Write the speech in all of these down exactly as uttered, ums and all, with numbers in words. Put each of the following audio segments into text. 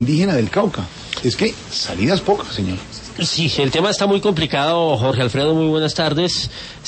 indígena del Cauca. Es que salidas pocas, señor. Sí, el tema está muy complicado, Jorge Alfredo, muy buenas tardes.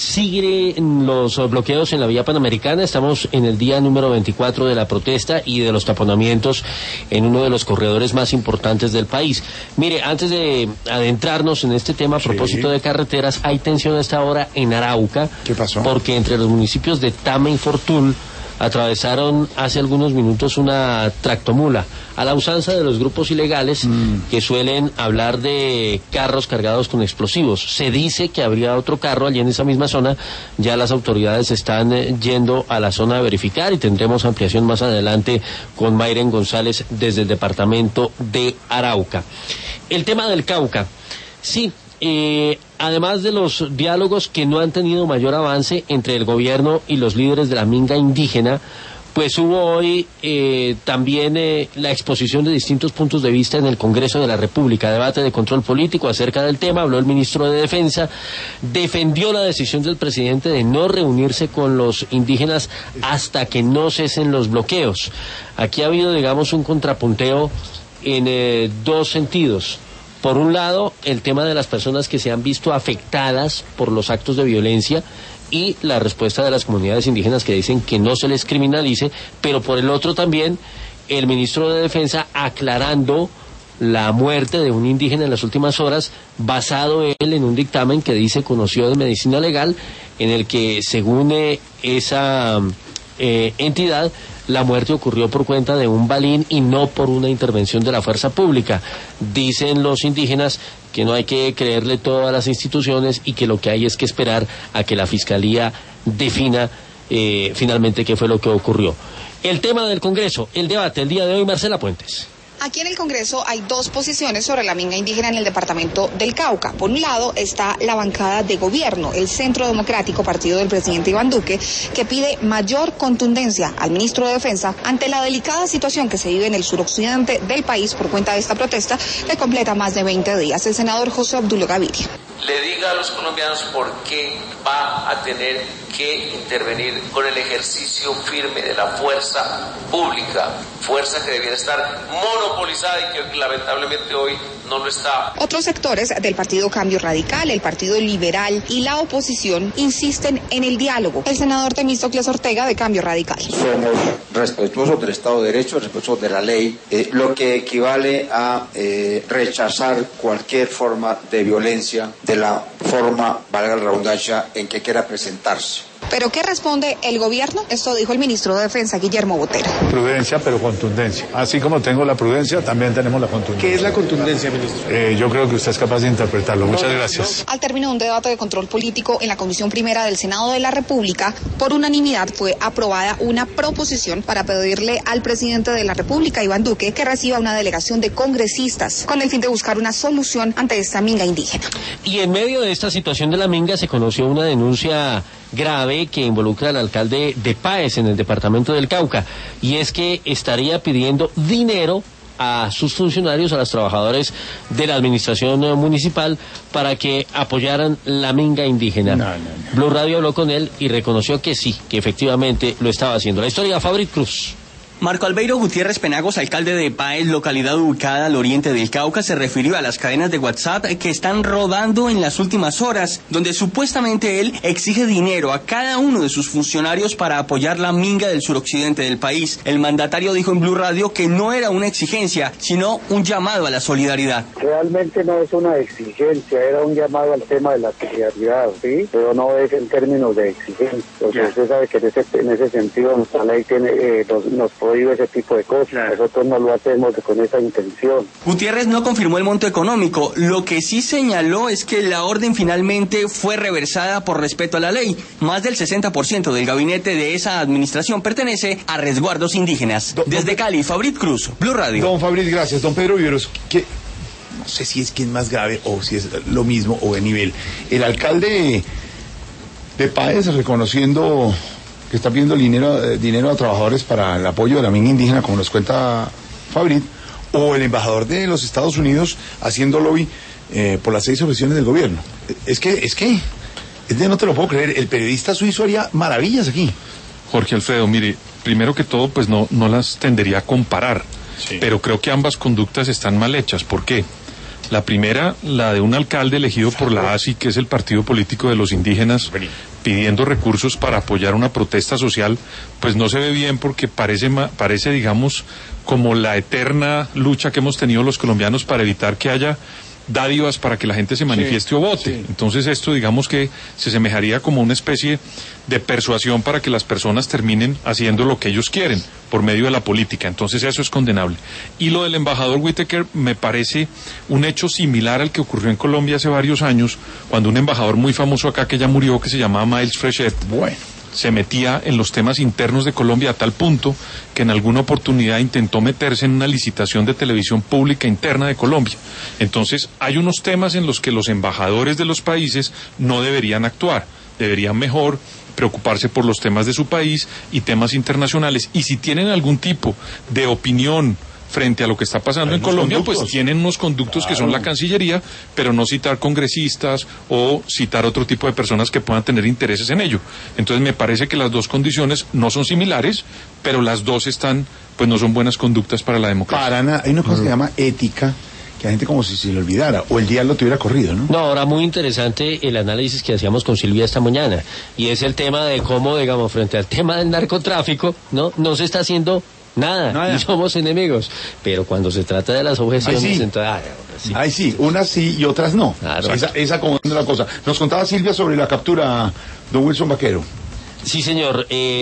Siguen los bloqueos en la vía panamericana, estamos en el día número veinticuatro de la protesta y de los taponamientos en uno de los corredores más importantes del país. Mire, antes de adentrarnos en este tema a sí. propósito de carreteras, hay tensión a esta hora en Arauca. ¿Qué pasó? Porque entre los municipios de Tame y Fortul atravesaron hace algunos minutos una tractomula, a la usanza de los grupos ilegales mm. que suelen hablar de carros cargados con explosivos. Se dice que habría otro carro allí en esa misma zona, ya las autoridades están eh, yendo a la zona a verificar y tendremos ampliación más adelante con Mayren González desde el departamento de Arauca. El tema del Cauca, sí. Eh, además de los diálogos que no han tenido mayor avance entre el gobierno y los líderes de la minga indígena, pues hubo hoy eh, también eh, la exposición de distintos puntos de vista en el Congreso de la República, debate de control político acerca del tema. Habló el ministro de Defensa, defendió la decisión del presidente de no reunirse con los indígenas hasta que no cesen los bloqueos. Aquí ha habido, digamos, un contrapunteo en eh, dos sentidos. Por un lado, el tema de las personas que se han visto afectadas por los actos de violencia y la respuesta de las comunidades indígenas que dicen que no se les criminalice, pero por el otro también el ministro de Defensa aclarando la muerte de un indígena en las últimas horas, basado él en un dictamen que dice conoció de medicina legal, en el que según eh, esa eh, entidad, la muerte ocurrió por cuenta de un balín y no por una intervención de la fuerza pública. Dicen los indígenas que no hay que creerle todo a las instituciones y que lo que hay es que esperar a que la Fiscalía defina eh, finalmente qué fue lo que ocurrió. El tema del Congreso, el debate el día de hoy, Marcela Puentes. Aquí en el Congreso hay dos posiciones sobre la minga indígena en el departamento del Cauca. Por un lado está la bancada de gobierno, el Centro Democrático, partido del presidente Iván Duque, que pide mayor contundencia al ministro de Defensa ante la delicada situación que se vive en el suroccidente del país por cuenta de esta protesta que completa más de veinte días. El senador José Obdulio Gaviria. Le diga a los colombianos por qué va a tener que intervenir con el ejercicio firme de la fuerza pública, fuerza que debiera estar monopolizada y que lamentablemente hoy no lo está. Otros sectores del Partido Cambio Radical, el Partido Liberal y la oposición insisten en el diálogo. El senador Temístocles Ortega, de Cambio Radical. Somos respetuosos del Estado de Derecho, respetuosos de la ley, eh, lo que equivale a eh, rechazar cualquier forma de violencia, de la forma, valga la redundancia, en que quiera presentarse. ¿Pero qué responde el gobierno? Esto dijo el ministro de Defensa, Guillermo Botero. Prudencia, pero contundencia. Así como tengo la prudencia, también tenemos la contundencia. ¿Qué es la contundencia, ministro? Eh, yo creo que usted es capaz de interpretarlo. Muchas gracias. Al término de un debate de control político en la Comisión Primera del Senado de la República, por unanimidad fue aprobada una proposición para pedirle al presidente de la República, Iván Duque, que reciba una delegación de congresistas con el fin de buscar una solución ante esta minga indígena. Y en medio de esta situación de la minga se conoció una denuncia grave que involucra al alcalde de Páez en el departamento del Cauca, y es que estaría pidiendo dinero a sus funcionarios, a los trabajadores de la administración municipal, para que apoyaran la minga indígena. No, no, no. Blue Radio habló con él y reconoció que sí, que efectivamente lo estaba haciendo. La historia de Fabric Cruz. Marco Albeiro Gutiérrez Penagos, alcalde de Páez, localidad ubicada al oriente del Cauca, se refirió a las cadenas de WhatsApp que están rodando en las últimas horas, donde supuestamente él exige dinero a cada uno de sus funcionarios para apoyar la minga del suroccidente del país. El mandatario dijo en Blue Radio que no era una exigencia, sino un llamado a la solidaridad. Realmente no es una exigencia, era un llamado al tema de la solidaridad, ¿sí? Pero no es en términos de exigencia. Porque yeah. usted sabe que en ese, en ese sentido nuestra ley tiene, eh, nos, nos prohíbe ese tipo de cosas. Claro. Nosotros no lo hacemos con esa intención. Gutiérrez no confirmó el monto económico. Lo que sí señaló es que la orden finalmente fue reversada por respeto a la ley. Más del sesenta por ciento del gabinete de esa administración pertenece a resguardos indígenas. Don, Desde don, Cali, Fabrit Cruz, Blue Radio. Don Fabrit, gracias. Don Pedro Viveros, que no sé si es que es más grave o si es lo mismo o de nivel. El alcalde de Páez reconociendo que está pidiendo dinero, eh, dinero a trabajadores para el apoyo de la minga indígena, como nos cuenta Fabrit, o el embajador de los Estados Unidos haciendo lobby eh, por las seis objeciones del gobierno. Es que, es que, es de no te lo puedo creer, el periodista suizo haría maravillas aquí. Jorge Alfredo, mire, primero que todo, pues no, no las tendería a comparar. sí. Pero creo que ambas conductas están mal hechas. ¿Por qué? La primera, la de un alcalde elegido por la A S I, que es el partido político de los indígenas, pidiendo recursos para apoyar una protesta social, pues no se ve bien porque parece, parece, digamos, como la eterna lucha que hemos tenido los colombianos para evitar que haya dádivas para que la gente se manifieste sí, o vote. Sí. Entonces esto, digamos que se semejaría como una especie de persuasión para que las personas terminen haciendo lo que ellos quieren por medio de la política. Entonces eso es condenable. Y lo del embajador Whitaker me parece un hecho similar al que ocurrió en Colombia hace varios años, cuando un embajador muy famoso acá que ya murió, que se llamaba Miles Frechet, bueno, se metía en los temas internos de Colombia a tal punto que en alguna oportunidad intentó meterse en una licitación de televisión pública interna de Colombia. Entonces, hay unos temas en los que los embajadores de los países no deberían actuar, deberían mejor preocuparse por los temas de su país y temas internacionales. Y si tienen algún tipo de opinión frente a lo que está pasando en Colombia, conductos. Pues tienen unos conductos claro. que son la Cancillería, pero no citar congresistas o citar otro tipo de personas que puedan tener intereses en ello. Entonces me parece que las dos condiciones no son similares, pero las dos están, pues no son buenas conductas para la democracia. Para nada, hay una cosa uh-huh. que se llama ética, que la gente como si se le olvidara, o el día lo tuviera corrido, ¿no? No, ahora muy interesante el análisis que hacíamos con Silvia esta mañana, y es el tema de cómo, digamos, frente al tema del narcotráfico, ¿no? No se está haciendo Nada, Nada, y somos enemigos. Pero cuando se trata de las objeciones, ay, sí. entonces, ay, sí. Ay, sí, unas sí y otras no. Claro. Esa, esa como es la cosa. Nos contaba Silvia sobre la captura, don Wilson Vaquero. Sí, señor. Eh...